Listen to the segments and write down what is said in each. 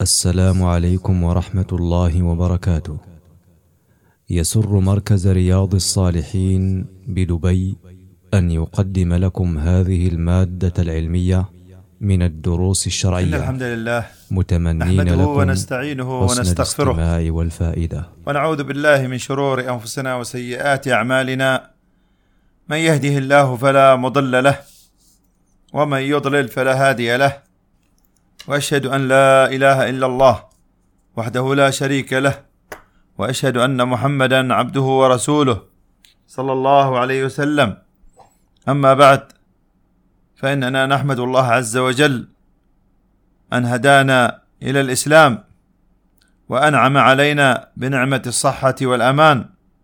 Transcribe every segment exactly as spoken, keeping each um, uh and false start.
السلام عليكم ورحمة الله وبركاته. يسر مركز رياض الصالحين بدبي أن يقدم لكم هذه المادة العلمية من الدروس الشرعية. إن الحمد لله متمنين نحمده لكم ونستعينه حسن ونستغفره الاستماع والفائدة، ونعوذ بالله من شرور أنفسنا وسيئات أعمالنا. من يهده الله فلا مضل له ومن يضلل فلا هادي له، وأشهد أن لا إله إلا الله وحده لا شريك له، وأشهد أن محمدا عبده ورسوله صلى الله عليه وسلم. أما بعد، فإننا نحمد الله عز وجل أن هدانا إلى الإسلام وأنعم علينا بنعمة الصحة والأمان،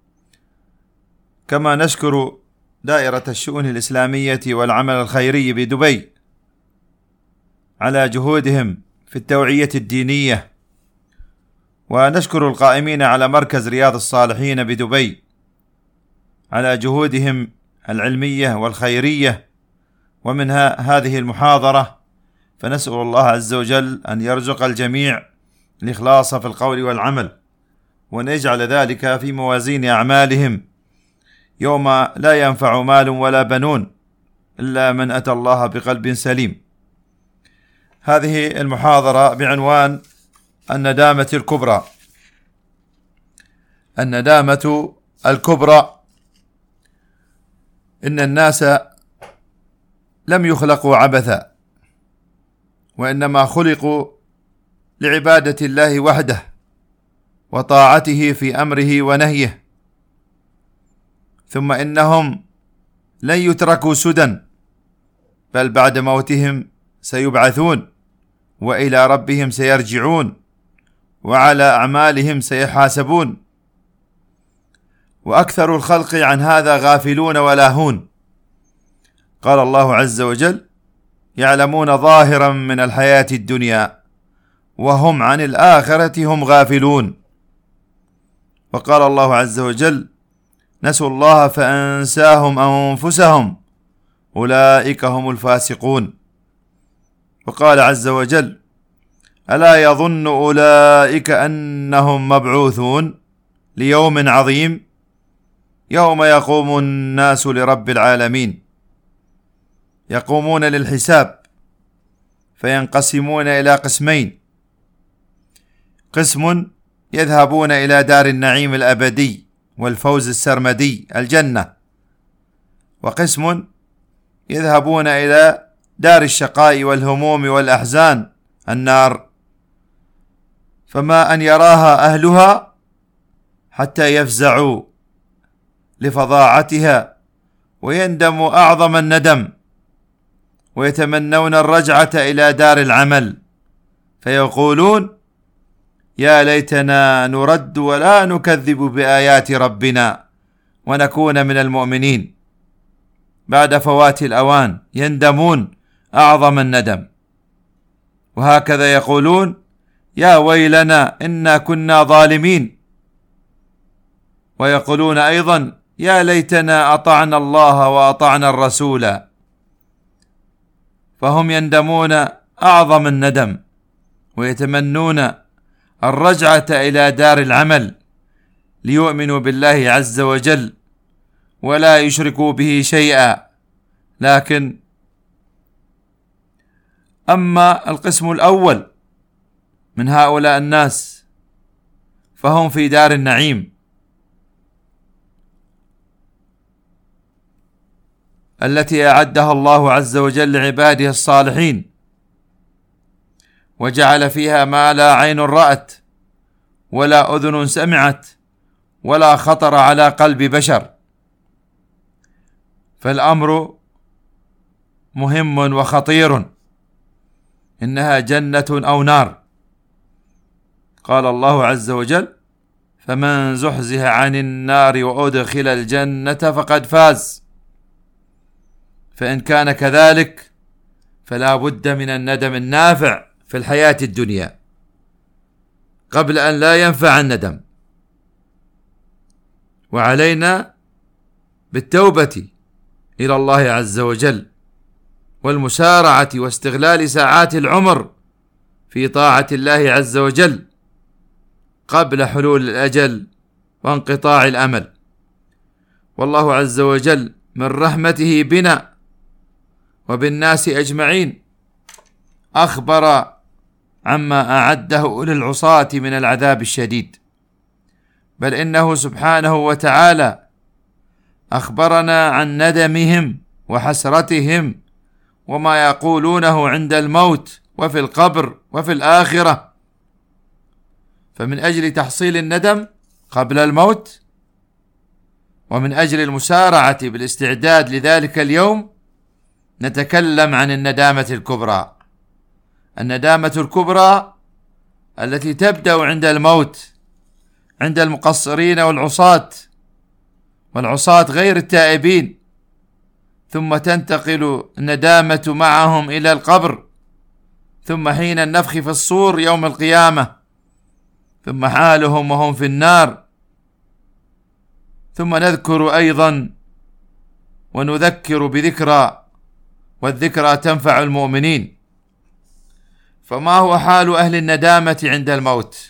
كما نشكر دائرة الشؤون الإسلامية والعمل الخيري بدبي على جهودهم في التوعية الدينية، ونشكر القائمين على مركز رياض الصالحين بدبي على جهودهم العلمية والخيرية، ومنها هذه المحاضرة. فنسأل الله عز وجل أن يرزق الجميع الإخلاص في القول والعمل، وأن يجعل ذلك في موازين أعمالهم يوم لا ينفع مال ولا بنون إلا من أتى الله بقلب سليم. هذه المحاضرة بعنوان الندامة الكبرى. الندامة الكبرى. إن الناس لم يخلقوا عبثا، وإنما خلقوا لعبادة الله وحده وطاعته في أمره ونهيه، ثم إنهم لن يتركوا سدى، بل بعد موتهم سيبعثون، وإلى ربهم سيرجعون، وعلى أعمالهم سيحاسبون. وأكثر الخلق عن هذا غافلون ولاهون. قال الله عز وجل: يعلمون ظاهرا من الحياة الدنيا وهم عن الآخرة هم غافلون. وقال الله عز وجل: نسوا الله فأنساهم أنفسهم أولئك هم الفاسقون. وقال عز وجل: ألا يظن أولئك أنهم مبعوثون ليوم عظيم يوم يقوم الناس لرب العالمين. يقومون للحساب فينقسمون إلى قسمين: قسم يذهبون إلى دار النعيم الأبدي والفوز السرمدي الجنة، وقسم يذهبون إلى دار الشقاء والهموم والأحزان النار، فما أن يراها أهلها حتى يفزعوا لفظاعتها ويندموا أعظم الندم، ويتمنون الرجعة إلى دار العمل، فيقولون: يا ليتنا نرد ولا نكذب بآيات ربنا ونكون من المؤمنين. بعد فوات الأوان يندمون أعظم الندم. وهكذا يقولون: يا ويلنا إنا كنا ظالمين. ويقولون أيضا: يا ليتنا أطعنا الله وأطعنا الرسول. فهم يندمون أعظم الندم، ويتمنون الرجعة إلى دار العمل ليؤمنوا بالله عز وجل ولا يشركوا به شيئا. لكن أما القسم الأول من هؤلاء الناس فهم في دار النعيم التي أعدها الله عز وجل لعباده الصالحين، وجعل فيها ما لا عين رأت ولا أذن سمعت ولا خطر على قلب بشر. فالأمر مهم وخطير، إنها جنة أو نار. قال الله عز وجل: فمن زحزح عن النار وأدخل الجنة فقد فاز. فإن كان كذلك فلا بد من الندم النافع في الحياة الدنيا قبل أن لا ينفع الندم. وعلينا بالتوبة إلى الله عز وجل والمسارعة واستغلال ساعات العمر في طاعة الله عز وجل قبل حلول الأجل وانقطاع الأمل. والله عز وجل من رحمته بنا وبالناس أجمعين أخبر عما أعده للعصاة من العذاب الشديد، بل إنه سبحانه وتعالى أخبرنا عن ندمهم وحسرتهم وما يقولونه عند الموت وفي القبر وفي الآخرة. فمن أجل تحصيل الندم قبل الموت، ومن أجل المسارعة بالاستعداد لذلك اليوم، نتكلم عن الندامة الكبرى. الندامة الكبرى التي تبدأ عند الموت، عند المقصرين والعصاة والعصاة غير التائبين، ثم تنتقل الندامة معهم إلى القبر، ثم حين النفخ في الصور يوم القيامة، ثم حالهم وهم في النار. ثم نذكر أيضا ونذكر بذكرى، والذكرى تنفع المؤمنين. فما هو حال أهل الندامة عند الموت؟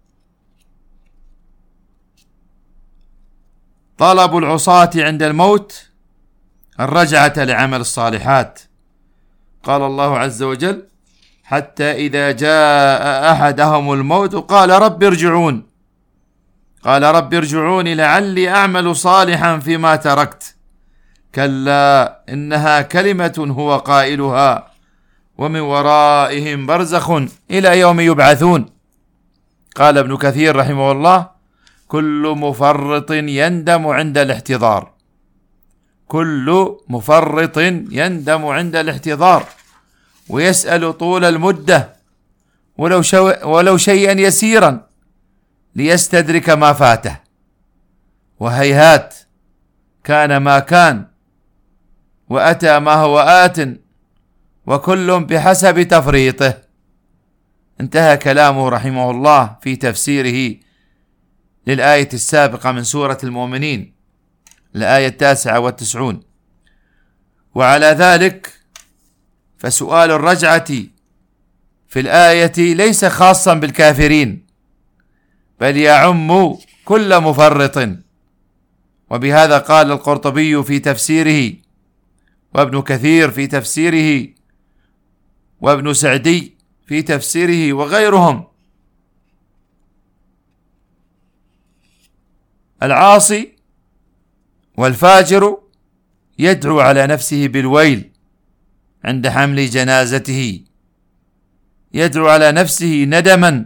طلب العصاة عند الموت الرجعة لعمل الصالحات. قال الله عز وجل: حتى إذا جاء أحدهم الموت قال رب ارجعون قال رب ارجعون لعلي أعمل صالحا فيما تركت كلا إنها كلمة هو قائلها ومن ورائهم برزخ إلى يوم يبعثون. قال ابن كثير رحمه الله: كل مفرط يندم عند الاحتضار كل مفرط يندم عند الاحتضار ويسأل طول المدة ولو, شو ولو شيئا يسيرا ليستدرك ما فاته، وهيهات كان ما كان وأتى ما هو آت وكل بحسب تفريطه. انتهى كلامه رحمه الله في تفسيره للآية السابقة من سورة المؤمنين، الآية التاسعة والتسعون. وعلى ذلك فسؤال الرجعة في الآية ليس خاصا بالكافرين، بل يعم كل مفرط. وبهذا قال القرطبي في تفسيره، وابن كثير في تفسيره، وابن سعدي في تفسيره، وغيرهم: العاصي والفاجر يدعو على نفسه بالويل عند حمل جنازته، يدعو على نفسه ندما.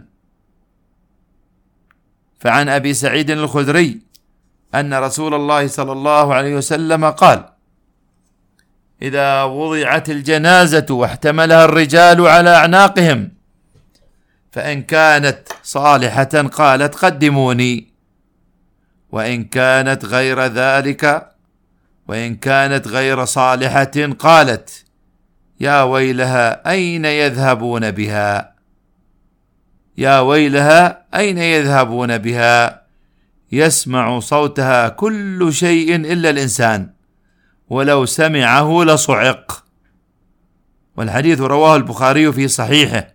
فعن أبي سعيد الخدري أن رسول الله صلى الله عليه وسلم قال: إذا وضعت الجنازة واحتملها الرجال على أعناقهم فإن كانت صالحة قالت قدموني، وإن كانت غير ذلك وإن كانت غير صالحة قالت يا ويلها أين يذهبون بها يا ويلها أين يذهبون بها يسمع صوتها كل شيء إلا الإنسان ولو سمعه لصعق. والحديث رواه البخاري في صحيحه.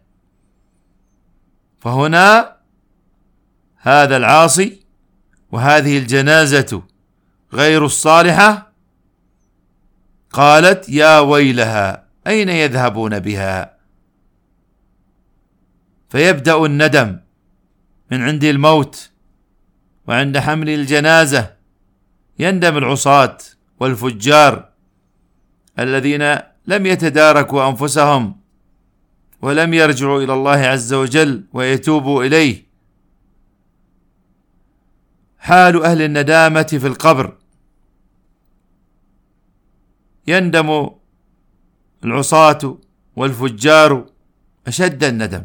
فهنا هذا العاصي وهذه الجنازة غير الصالحة قالت يا ويلها أين يذهبون بها، فيبدأ الندم من عند الموت وعند حمل الجنازة. يندم العصاة والفجار الذين لم يتداركوا أنفسهم ولم يرجعوا إلى الله عز وجل ويتوبوا إليه. حال أهل الندامة في القبر: يندم العصاة والفجار أشد الندم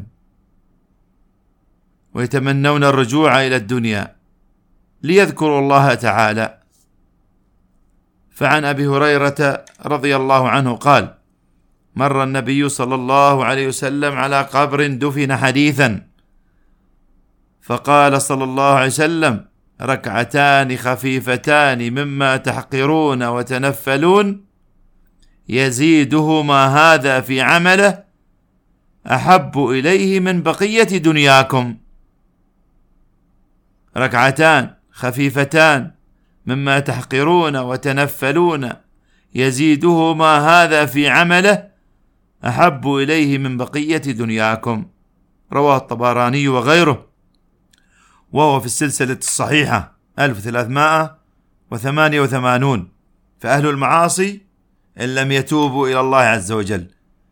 ويتمنون الرجوع إلى الدنيا ليذكروا الله تعالى. فعن أبي هريرة رضي الله عنه قال: مر النبي صلى الله عليه وسلم على قبر دفن حديثا فقال صلى الله عليه وسلم: ركعتان خفيفتان مما تحقرون وتنفلون يزيدهما هذا في عمله أحب إليه من بقية دنياكم. ركعتان خفيفتان مما تحقرون وتنفلون يزيدهما هذا في عمله أحب إليه من بقية دنياكم. رواه الطبراني وغيره، وهو في السلسلة الصحيحة ألف وثلاثمائة وثمانية وثمانين. فأهل المعاصي إن لم يتوبوا إلى الله عز وجل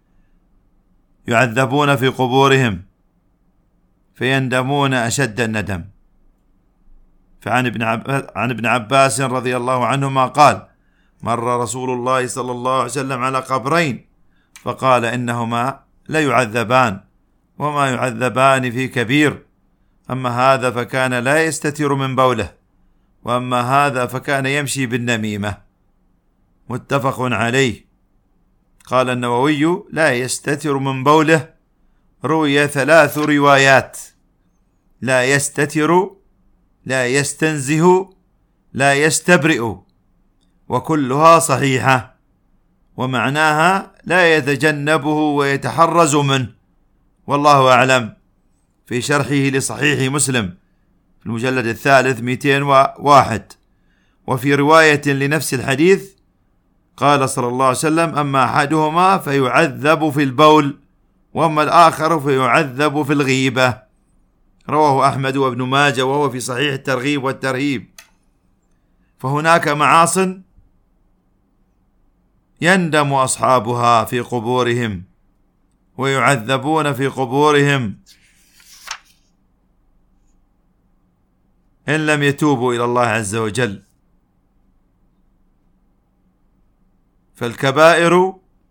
يعذبون في قبورهم فيندمون أشد الندم. فعن ابن عب... عن ابن عباس رضي الله عنهما قال: مر رسول الله صلى الله عليه وسلم على قبرين فقال: إنهما لا يعذبان وما يعذبان في كبير، أما هذا فكان لا يستتر من بوله، وأما هذا فكان يمشي بالنميمة. متفق عليه. قال النووي: لا يستتر من بوله روي ثلاث روايات: لا يستتر، لا يستنزه، لا يستبرئ، وكلها صحيحة، ومعناها لا يتجنبه ويتحرز منه، والله أعلم. في شرحه لصحيح مسلم في المجلد الثالث مئتين وواحد. وفي رواية لنفس الحديث قال صلى الله عليه وسلم: أما أحدهما فيعذب في البول، وأما الآخر فيعذب في الغيبة. رواه أحمد وابن ماجه، وهو في صحيح الترغيب والترهيب. فهناك معاصٍ يندم أصحابها في قبورهم ويعذبون في قبورهم إن لم يتوبوا إلى الله عز وجل. فالكبائر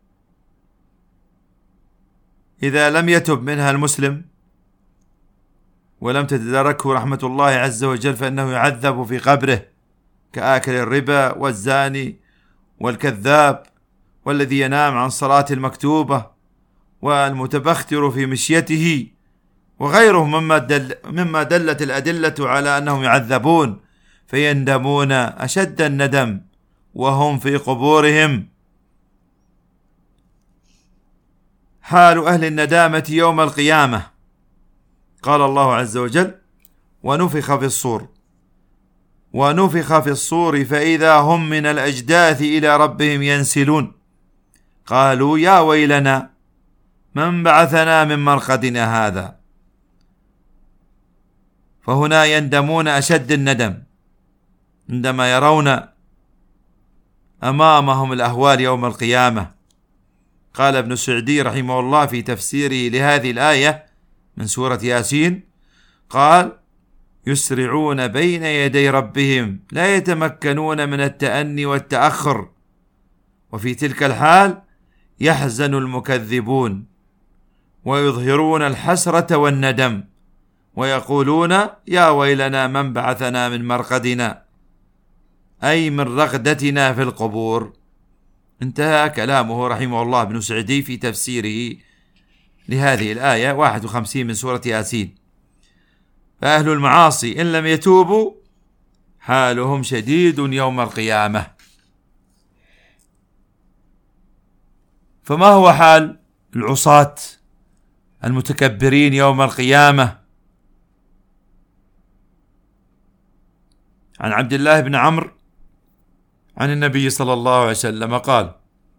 إذا لم يتب منها المسلم ولم تتداركه رحمة الله عز وجل فإنه يعذب في قبره، كآكل الربا والزاني والكذاب والذي ينام عن صلاة المكتوبة والمتبختر في مشيته وغيره مما, دل مما دلت الأدلة على أنهم يعذبون فيندمون أشد الندم وهم في قبورهم. حال أهل الندامة يوم القيامة. قال الله عز وجل: ونفخ في الصور ونفخ في الصور فإذا هم من الأجداث إلى ربهم ينسلون قالوا يا ويلنا من بعثنا من مرقدنا هذا. فهنا يندمون أشد الندم عندما يرون أمامهم الأهوال يوم القيامة. قال ابن السعدي رحمه الله في تفسيره لهذه الآية من سورة ياسين، قال: يسرعون بين يدي ربهم لا يتمكنون من التأني والتأخر، وفي تلك الحال يحزن المكذبون ويظهرون الحسرة والندم ويقولون يا ويلنا من بعثنا من مرقدنا، أي من رقدتنا في القبور. انتهى كلامه رحمه الله ابن سعدي في تفسيره لهذه الآية واحد وخمسين من سورة ياسين. فأهل المعاصي إن لم يتوبوا حالهم شديد يوم القيامة. فما هو حال العصاة المتكبرين يوم القيامة؟ عن عبد الله بن عمرو عن النبي صلى الله عليه وسلم قال: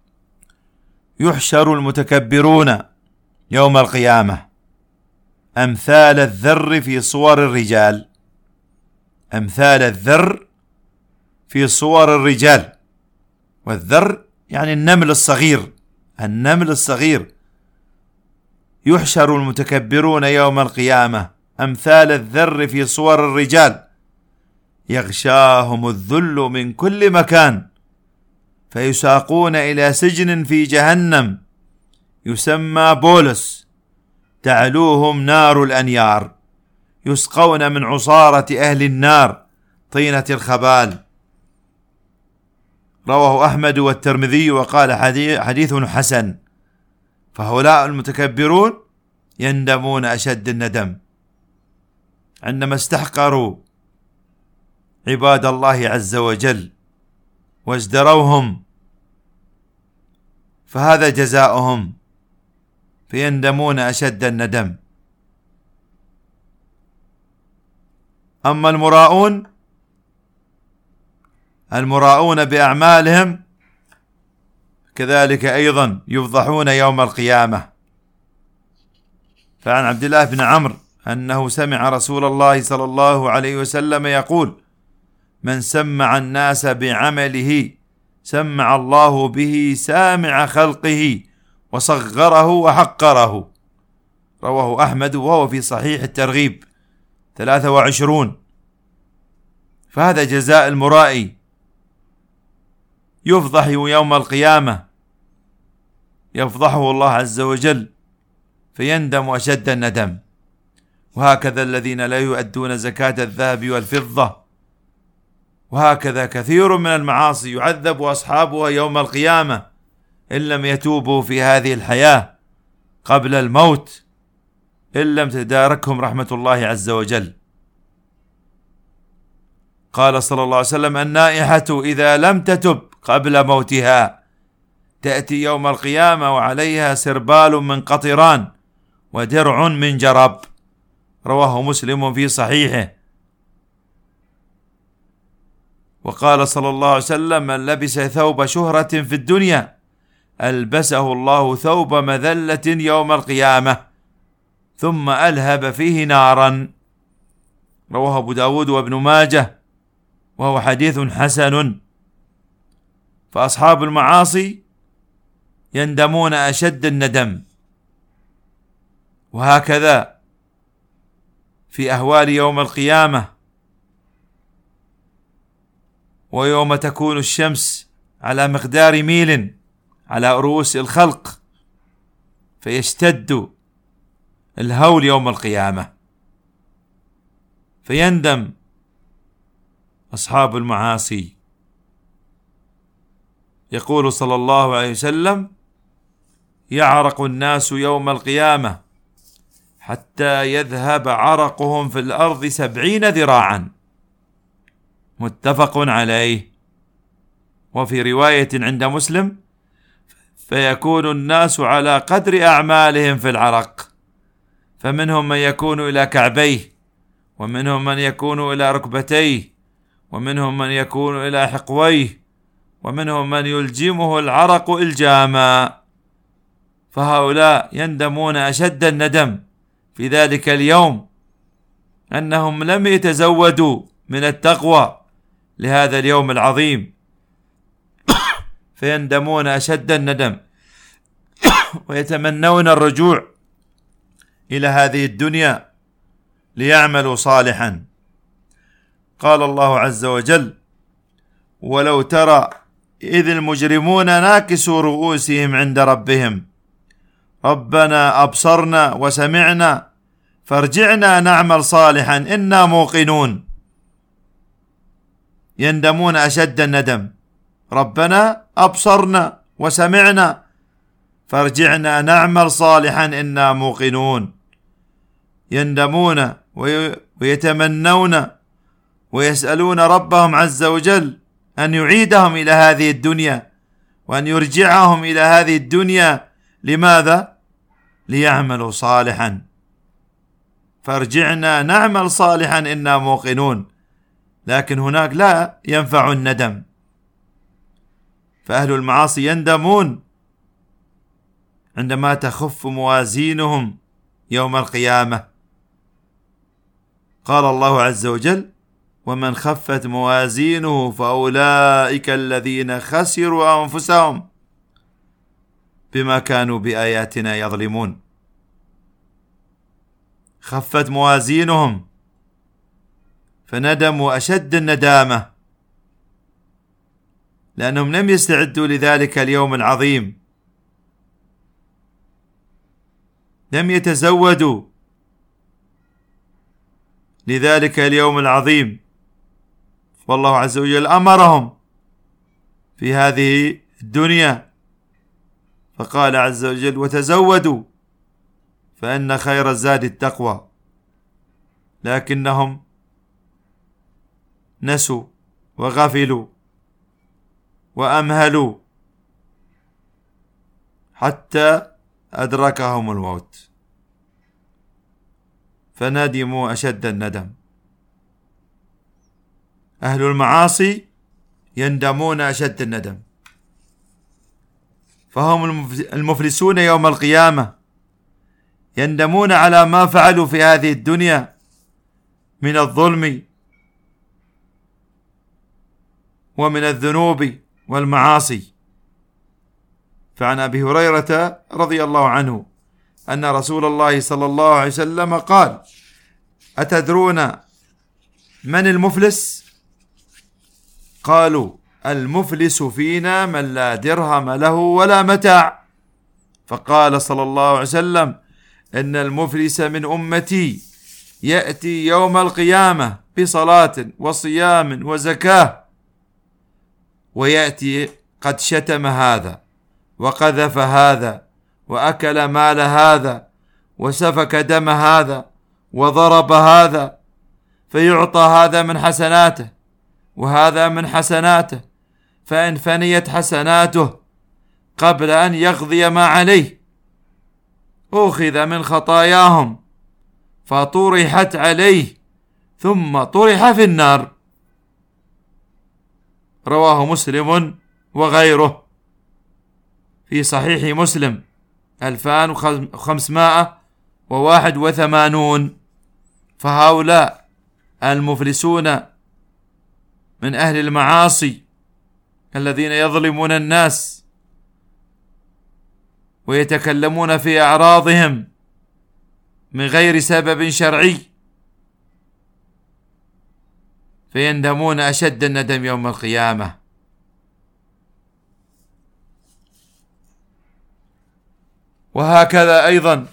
يحشر المتكبرون يوم القيامة أمثال الذر في صور الرجال. أمثال الذر في صور الرجال، والذر يعني النمل الصغير، النمل الصغير. يحشر المتكبرون يوم القيامة أمثال الذر في صور الرجال يغشاهم الذل من كل مكان فيساقون إلى سجن في جهنم يسمى بولس تعلوهم نار الأنيار، يسقون من عصارة أهل النار طينة الخبال. رواه أحمد والترمذي وقال حديث حسن. فهؤلاء المتكبرون يندمون أشد الندم عندما استحقروا عباد الله عز وجل وازدروهم، فهذا جزاؤهم فيندمون أشد الندم. أما المراؤون المراؤون بأعمالهم كذلك أيضا يفضحون يوم القيامة. فعن عبد الله بن عمرو أنه سمع رسول الله صلى الله عليه وسلم يقول: من سمع الناس بعمله سمع الله به سامع خلقه وصغره وحقره. رواه أحمد وهو في صحيح الترغيب ثلاثة وعشرون. فهذا جزاء المرائي، يفضح يوم القيامة، يفضحه الله عز وجل فيندم أشد الندم. وهكذا الذين لا يؤدون زكاة الذهب والفضة، وهكذا كثير من المعاصي يعذب أصحابها يوم القيامة إن لم يتوبوا في هذه الحياة قبل الموت، إن لم تداركهم رحمة الله عز وجل. قال صلى الله عليه وسلم: النائحة إذا لم تتب قبل موتها تأتي يوم القيامة وعليها سربال من قطران ودرع من جرب. رواه مسلم في صحيحه. وقال صلى الله عليه وسلم: من لبس ثوب شهرة في الدنيا ألبسه الله ثوب مذلة يوم القيامة ثم ألهب فيه نارا. رواه أبو داود وابن ماجه وهو حديث حسن. فأصحاب المعاصي يندمون أشد الندم. وهكذا في أهوال يوم القيامة، ويوم تكون الشمس على مقدار ميل على رؤوس الخلق فيشتد الهول يوم القيامة، فيندم أصحاب المعاصي. يقول صلى الله عليه وسلم: يعرق الناس يوم القيامة حتى يذهب عرقهم في الأرض سبعين ذراعا. متفق عليه. وفي رواية عند مسلم: فيكون الناس على قدر أعمالهم في العرق، فمنهم من يكون إلى كعبيه، ومنهم من يكون إلى ركبتيه، ومنهم من يكون إلى حقويه، ومنهم من يلجمه العرق إلجاما. فهؤلاء يندمون أشد الندم في ذلك اليوم أنهم لم يتزودوا من التقوى لهذا اليوم العظيم، فيندمون أشد الندم ويتمنون الرجوع إلى هذه الدنيا ليعملوا صالحا. قال الله عز وجل: ولو ترى إذ المجرمون ناكسوا رؤوسهم عند ربهم ربنا أبصرنا وسمعنا فارجعنا نعمل صالحا إنا موقنون. يندمون أشد الندم: ربنا أبصرنا وسمعنا فارجعنا نعمل صالحا إنا موقنون. يندمون ويتمنون ويسألون ربهم عز وجل أن يعيدهم إلى هذه الدنيا وأن يرجعهم إلى هذه الدنيا. لماذا؟ ليعملوا صالحا. فارجعنا نعمل صالحا إنا موقنون. لكن هناك لا ينفع الندم، فأهل المعاصي يندمون عندما تخف موازينهم يوم القيامة. قال الله عز وجل: ومن خفت موازينه فأولئك الذين خسروا أنفسهم بما كانوا بآياتنا يظلمون. خفت موازينهم فندموا أشد الندامة، لأنهم لم يستعدوا لذلك اليوم العظيم، لم يتزودوا لذلك اليوم العظيم. والله عز وجل أمرهم في هذه الدنيا فقال عز وجل: وتزودوا فإن خير الزاد التقوى. لكنهم نسوا وغفلوا وأمهلوا حتى أدركهم الموت فندموا أشد الندم. أهل المعاصي يندمون أشد الندم، فهم المفلسون يوم القيامة، يندمون على ما فعلوا في هذه الدنيا من الظلم ومن الذنوب والمعاصي. فعن أبي هريرة رضي الله عنه أن رسول الله صلى الله عليه وسلم قال: أتدرون من المفلس؟ قالوا: المفلس فينا من لا درهم له ولا متاع. فقال صلى الله عليه وسلم: إن المفلس من أمتي يأتي يوم القيامة بصلاة وصيام وزكاة، ويأتي قد شتم هذا وقذف هذا وأكل مال هذا وسفك دم هذا وضرب هذا، فيعطى هذا من حسناته وهذا من حسناته، فإن فنيت حسناته قبل أن يقضي ما عليه أخذ من خطاياهم فطرحت عليه ثم طرح في النار. رواه مسلم وغيره في صحيح مسلم ألفان وخمسمائة وواحد وثمانون. فهؤلاء المفلسون من أهل المعاصي الذين يظلمون الناس ويتكلمون في أعراضهم من غير سبب شرعي، فيندمون أشد الندم يوم القيامة. وهكذا أيضا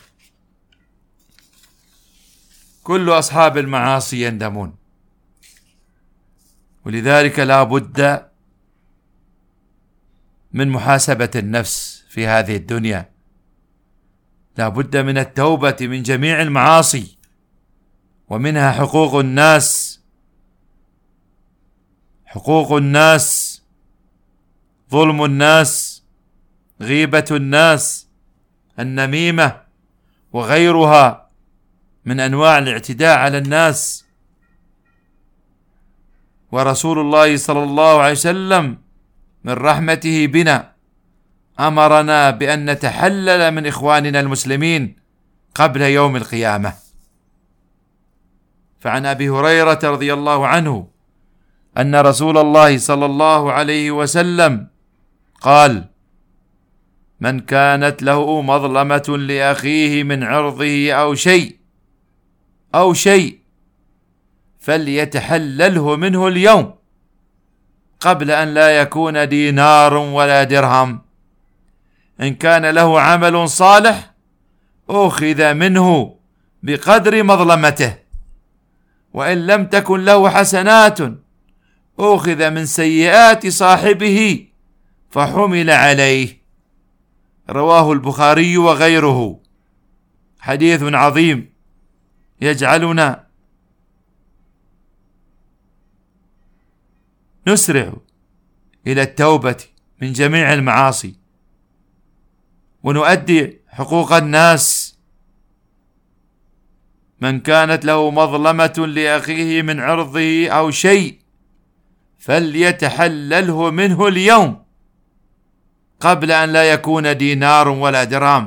كل أصحاب المعاصي يندمون، ولذلك لا بد من محاسبة النفس في هذه الدنيا، لا بد من التوبة من جميع المعاصي، ومنها حقوق الناس، حقوق الناس، ظلم الناس، غيبة الناس، النميمة وغيرها من أنواع الاعتداء على الناس. ورسول الله صلى الله عليه وسلم من رحمته بنا أمرنا بأن نتحلل من إخواننا المسلمين قبل يوم القيامة. فعن أبي هريرة رضي الله عنه أن رسول الله صلى الله عليه وسلم قال: من كانت له مظلمة لأخيه من عرضه أو شيء أو شيء فليتحلله منه اليوم قبل أن لا يكون دينار ولا درهم. إن كان له عمل صالح أخذ منه بقدر مظلمته، وإن لم تكن له حسنات أخذ من سيئات صاحبه فحمل عليه. رواه البخاري وغيره. حديث عظيم يجعلنا نسرع إلى التوبة من جميع المعاصي ونؤدي حقوق الناس. من كانت له مظلمة لأخيه من عرضه أو شيء فليتحلله منه اليوم قبل أن لا يكون دينار ولا درهم.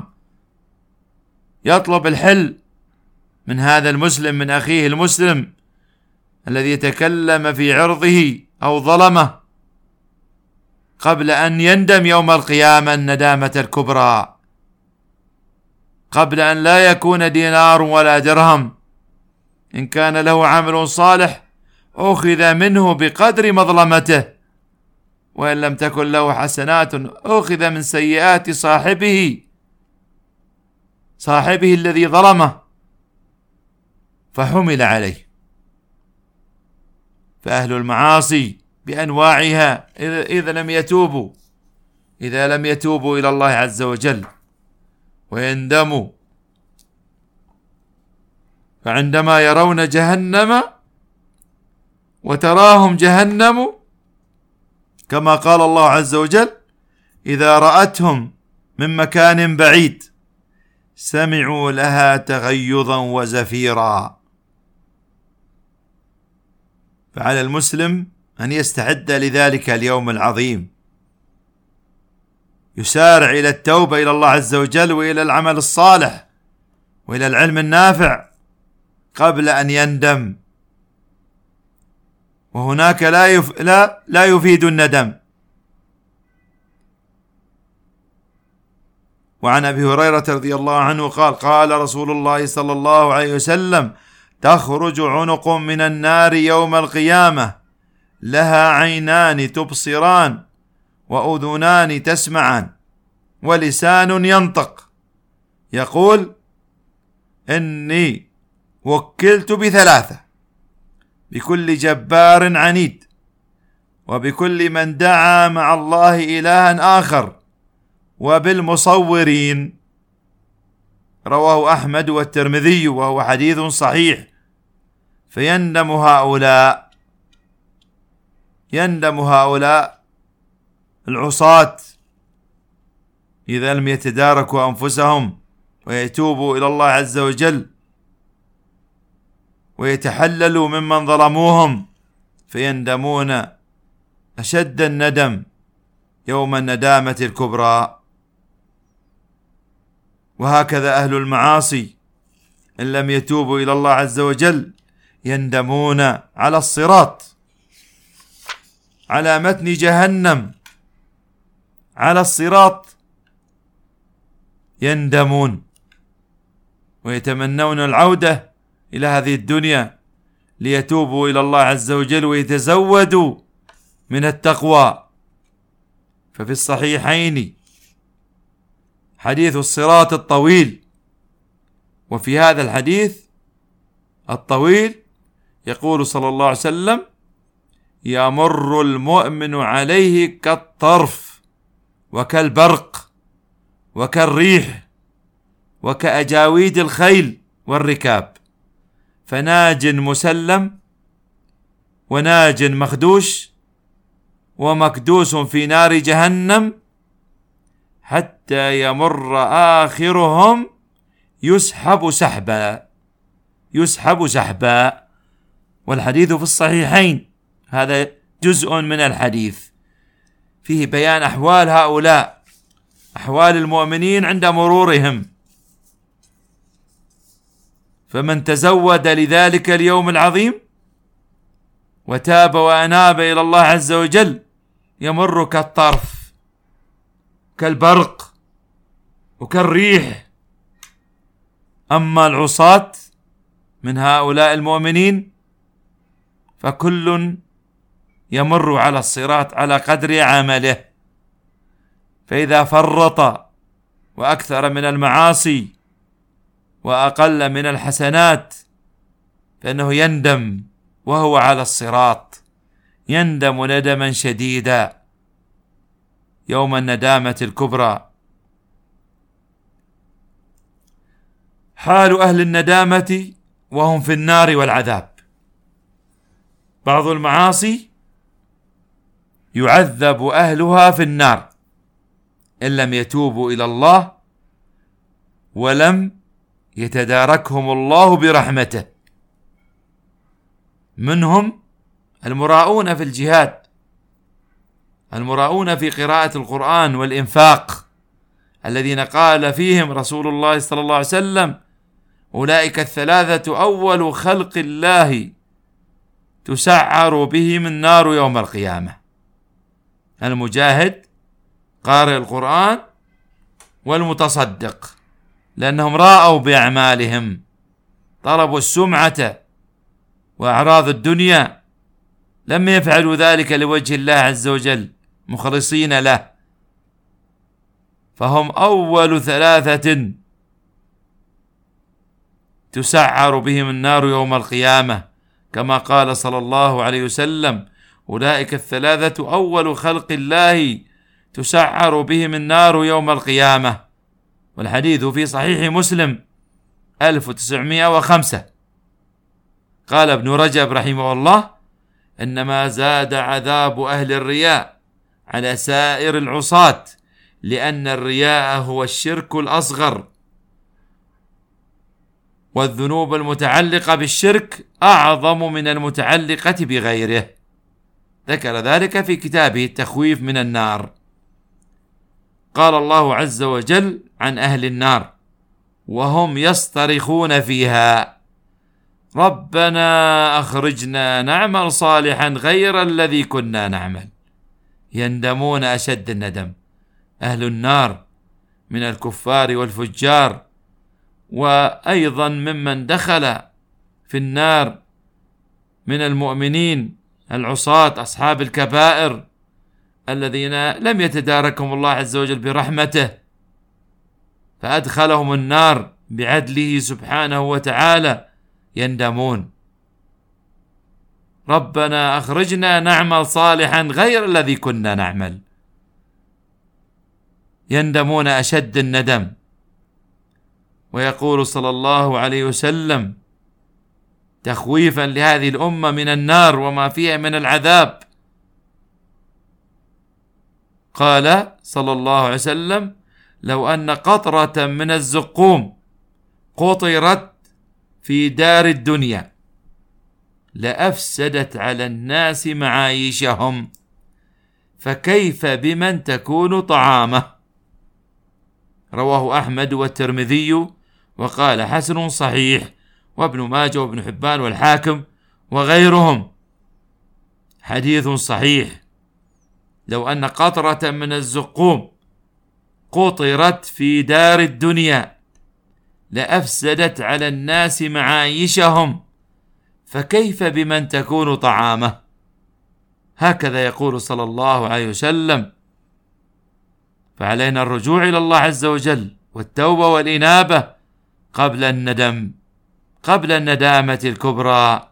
يطلب الحل من هذا المسلم من أخيه المسلم الذي يتكلم في عرضه أو ظلمه قبل أن يندم يوم القيامة الندامة الكبرى، قبل أن لا يكون دينار ولا درهم. إن كان له عمل صالح أخذ منه بقدر مظلمته، وإن لم تكن له حسنات أخذ من سيئات صاحبه صاحبه الذي ظلمه فحمل عليه. فأهل المعاصي بأنواعها إذا لم يتوبوا إذا لم يتوبوا إلى الله عز وجل ويندموا، فعندما يرون جهنم وتراهم جهنم كما قال الله عز وجل: إذا رأتهم من مكان بعيد سمعوا لها تغيظا وزفيرا. فعلى المسلم أن يستعد لذلك اليوم العظيم، يسارع إلى التوبة إلى الله عز وجل وإلى العمل الصالح وإلى العلم النافع قبل أن يندم. وهناك لا يف... لا لا يفيد الندم. وعن أبي هريرة رضي الله عنه قال: قال رسول الله صلى الله عليه وسلم: تخرج عنق من النار يوم القيامة لها عينان تبصران وأذنان تسمعان ولسان ينطق، يقول: إني وكلت بثلاثة، بكل جبار عنيد، وبكل من دعا مع الله إلها آخر، وبالمصورين. رواه أحمد والترمذي وهو حديث صحيح. فيندم هؤلاء يندم هؤلاء العصاة إذا لم يتداركوا أنفسهم ويتوبوا إلى الله عز وجل ويتحللوا ممن ظلموهم، فيندمون أشد الندم يوم الندامة الكبرى. وهكذا أهل المعاصي إن لم يتوبوا إلى الله عز وجل يندمون على الصراط، على متن جهنم، على الصراط يندمون ويتمنون العودة إلى هذه الدنيا ليتوبوا إلى الله عز وجل ويتزودوا من التقوى. ففي الصحيحين حديث الصراط الطويل، وفي هذا الحديث الطويل يقول صلى الله عليه وسلم: يمر المؤمن عليه كالطرف وكالبرق وكالريح وكأجاويد الخيل والركاب، فناج مسلم وناج مخدوش ومكدوس في نار جهنم، حتى يمر آخرهم يسحب سحبا يسحب سحبا. والحديث في الصحيحين. هذا جزء من الحديث فيه بيان أحوال هؤلاء، أحوال المؤمنين عند مرورهم. فمن تزود لذلك اليوم العظيم وتاب وأناب إلى الله عز وجل يمر كالطرف، كالبرق، وكالريح. أما العصاة من هؤلاء المؤمنين فكل يمر على الصراط على قدر عمله، فإذا فرط وأكثر من المعاصي وأقل من الحسنات فإنه يندم وهو على الصراط، يندم ندما شديدا يوم الندامة الكبرى. حال أهل الندامة وهم في النار والعذاب: بعض المعاصي يعذب أهلها في النار إن لم يتوبوا إلى الله ولم يتداركهم الله برحمته. منهم المراؤون في الجهاد، المراؤون في قراءة القرآن والإنفاق، الذين قال فيهم رسول الله صلى الله عليه وسلم: أولئك الثلاثة أول خلق الله تسعر بهم النار يوم القيامة: المجاهد، قارئ القرآن، والمتصدق، لأنهم راءوا بأعمالهم، طلبوا السمعة وأعراض الدنيا، لم يفعلوا ذلك لوجه الله عز وجل مخلصين له، فهم أول ثلاثة تسعر بهم النار يوم القيامة، كما قال صلى الله عليه وسلم: أولئك الثلاثة أول خلق الله تسعر بهم النار يوم القيامة. والحديث في صحيح مسلم ألف وتسعمائة وخمسة. قال ابن رجب رحمه الله: إنما زاد عذاب أهل الرياء على سائر العصاة، لأن الرياء هو الشرك الأصغر، والذنوب المتعلقة بالشرك أعظم من المتعلقة بغيره. ذكر ذلك في كتابه التخويف من النار. قال الله عز وجل عن أهل النار وهم يصطرخون فيها: ربنا أخرجنا نعمل صالحا غير الذي كنا نعمل. يندمون أشد الندم. أهل النار من الكفار والفجار، وأيضا ممن دخل في النار من المؤمنين العصاة أصحاب الكبائر الذين لم يتداركهم الله عز وجل برحمته فأدخلهم النار بعدله سبحانه وتعالى، يندمون: ربنا أخرجنا نعمل صالحا غير الذي كنا نعمل. يندمون أشد الندم. ويقول صلى الله عليه وسلم تخويفا لهذه الأمة من النار وما فيها من العذاب، قال صلى الله عليه وسلم: لو أن قطرة من الزقوم قطرت في دار الدنيا لأفسدت على الناس معايشهم، فكيف بمن تكون طعامه. رواه أحمد والترمذي وقال حسن صحيح، وابن ماجه وابن حبان والحاكم وغيرهم حديث صحيح. لو أن قطرة من الزقوم قطرت في دار الدنيا لأفسدت على الناس معايشهم، فكيف بمن تكون طعامه. هكذا يقول صلى الله عليه وسلم. فعلينا الرجوع إلى الله عز وجل والتوبة والإنابة قبل الندم، قبل الندامة الكبرى.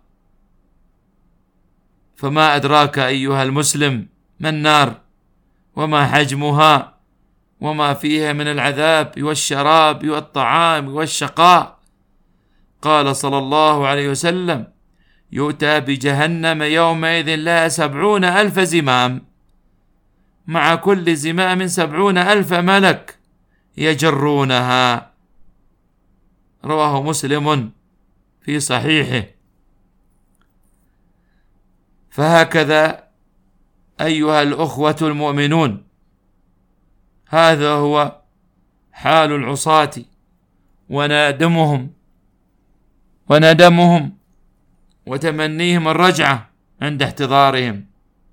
فما أدراك أيها المسلم ما النار وما حجمها وما فيها من العذاب والشراب والطعام والشقاء. قال صلى الله عليه وسلم: يؤتى بجهنم يومئذ لها سبعون ألف زمام، مع كل زمام سبعون ألف ملك يجرونها. رواه مسلم في صحيحه. فهكذا أيها الأخوة المؤمنون، هذا هو حال العصاة وندمهم وندمهم وتمنيهم الرجعة عند احتضارهم،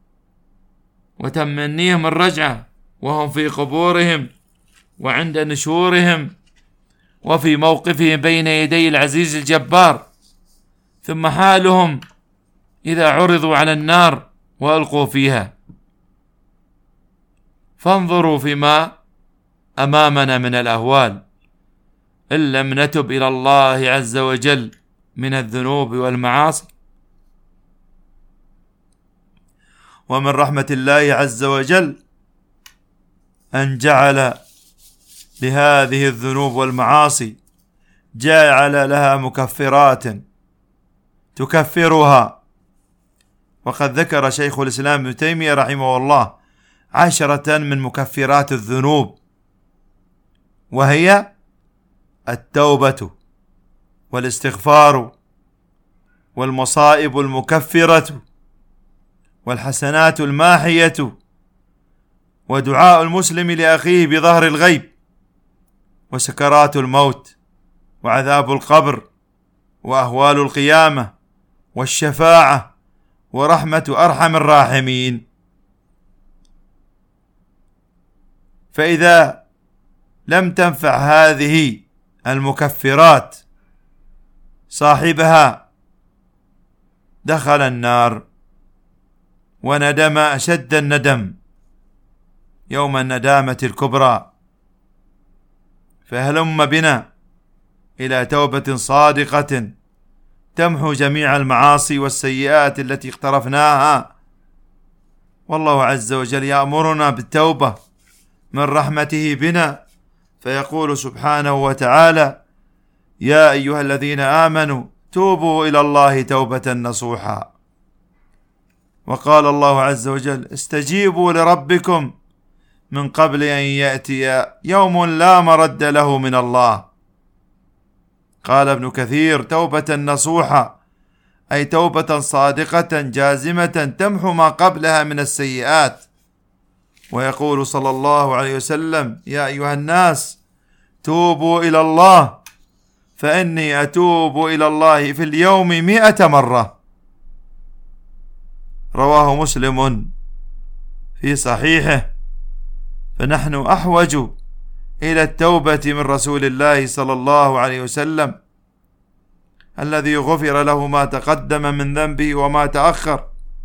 وتمنيهم الرجعة وهم في قبورهم وعند نشورهم وفي موقفهم بين يدي العزيز الجبار، ثم حالهم إذا عرضوا على النار وألقوا فيها. فانظروا فيما أمامنا من الأهوال إن لم نتب إلى الله عز وجل من الذنوب والمعاصي. ومن رحمة الله عز وجل أن جعل لهذه الذنوب والمعاصي جعل لها مكفرات تكفرها. وقد ذكر شيخ الإسلام ابن تيمية رحمه الله عشرة من مكفرات الذنوب، وهي التوبة والاستغفار والمصائب المكفرة والحسنات الماحية ودعاء المسلم لأخيه بظهر الغيب وسكرات الموت وعذاب القبر وأهوال القيامة والشفاعة ورحمة أرحم الراحمين. فإذا لم تنفع هذه المكفرات صاحبها دخل النار وندم أشد الندم يوم الندامة الكبرى. فهلم بنا إلى توبة صادقة تمحو جميع المعاصي والسيئات التي اقترفناها. والله عز وجل يأمرنا بالتوبة من رحمته بنا، فيقول سبحانه وتعالى: يا أيها الذين آمنوا توبوا إلى الله توبة نصوحا. وقال الله عز وجل: استجيبوا لربكم من قبل أن يأتي يوم لا مرد له من الله. قال ابن كثير: توبة نصوحة، أي توبة صادقة جازمة تمحو ما قبلها من السيئات. ويقول صلى الله عليه وسلم: يا أيها الناس توبوا إلى الله فإني أتوب إلى الله في اليوم مئة مرة. رواه مسلم في صحيحه. فنحن أحوج إلى التوبة من رسول الله صلى الله عليه وسلم الذي غفر له ما تقدم من ذنبه وما تأخر.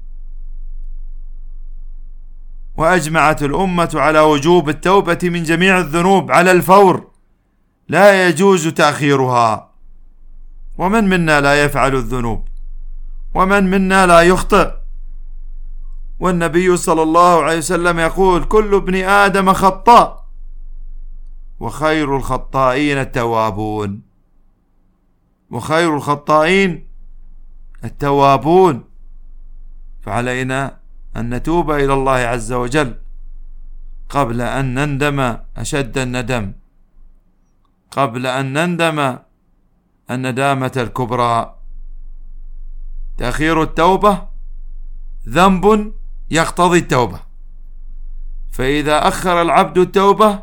وأجمعت الأمة على وجوب التوبة من جميع الذنوب على الفور، لا يجوز تأخيرها. ومن منا لا يفعل الذنوب؟ ومن منا لا يخطئ؟ والنبي صلى الله عليه وسلم يقول: كل ابن آدم خطاء وخير الخطائين التوابون. وخير الخطائين التوابون. فعلينا أن نتوب إلى الله عز وجل قبل أن نندم أشد الندم، قبل أن نندم الندامة الكبرى. تأخير التوبة ذنب يقتضي التوبة، فإذا أخر العبد التوبة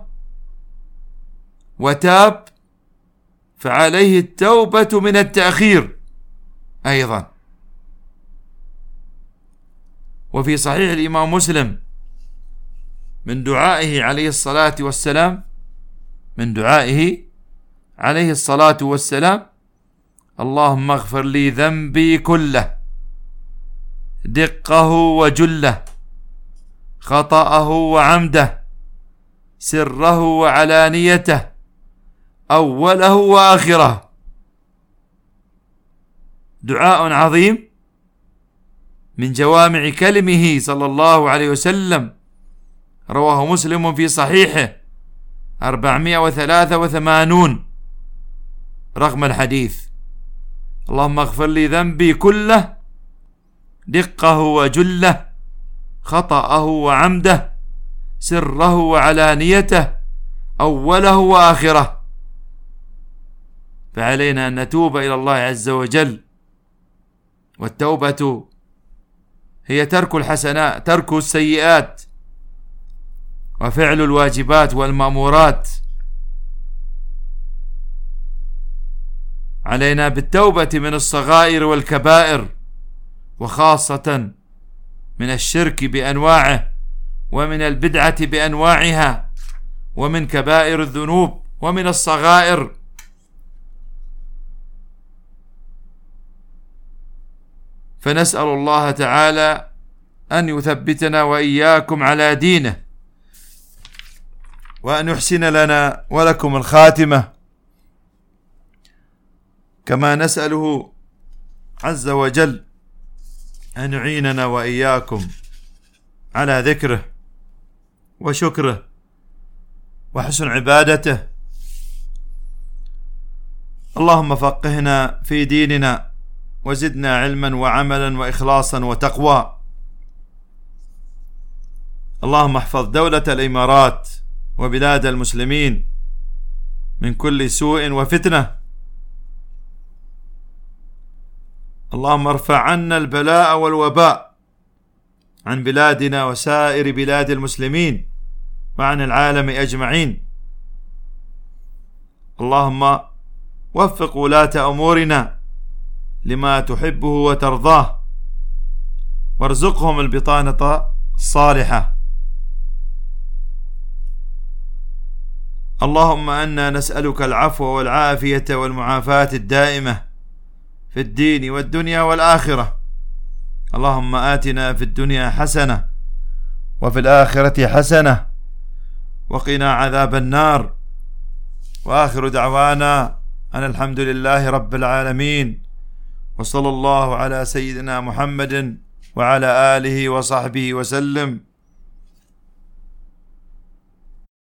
وتاب فعليه التوبة من التأخير أيضا. وفي صحيح الإمام مسلم من دعائه عليه الصلاة والسلام من دعائه عليه الصلاة والسلام: اللهم اغفر لي ذنبي كله، دقه وجله، خطأه وعمده، سره وعلانيته، أوله وآخره. دعاء عظيم من جوامع كلمه صلى الله عليه وسلم، رواه مسلم في صحيحه أربعمائة وثلاثة وثمانين رقم الحديث: اللهم اغفر لي ذنبي كله، دقه وجله، خطأه وعمده، سره وعلانيته، أوله وآخره. فعلينا أن نتوب إلى الله عز وجل. والتوبة هي ترك الحسنات، ترك السيئات، وفعل الواجبات والمأمورات. علينا بالتوبة من الصغائر والكبائر، وخاصة من الشرك بأنواعه، ومن البدعة بأنواعها، ومن كبائر الذنوب، ومن الصغائر. فنسأل الله تعالى أن يثبتنا وإياكم على دينه، وأن يحسن لنا ولكم الخاتمة، كما نسأله عز وجل أن يعيننا وإياكم على ذكره وشكره وحسن عبادته. اللهم فقهنا في ديننا، وزدنا علما وعملا وإخلاصا وتقوى. اللهم احفظ دولة الإمارات وبلاد المسلمين من كل سوء وفتنة. اللهم ارفع عنا البلاء والوباء عن بلادنا وسائر بلاد المسلمين وعن العالم أجمعين. اللهم وفق ولاة أمورنا لما تحبه وترضاه، وارزقهم البطانة الصالحة. اللهم أنا نسألك العفو والعافية والمعافاة الدائمة في الدين والدنيا والآخرة. اللهم آتنا في الدنيا حسنة وفي الآخرة حسنة وقنا عذاب النار. وآخر دعوانا أن الحمد لله رب العالمين، وصلى الله على سيدنا محمد وعلى آله وصحبه وسلم.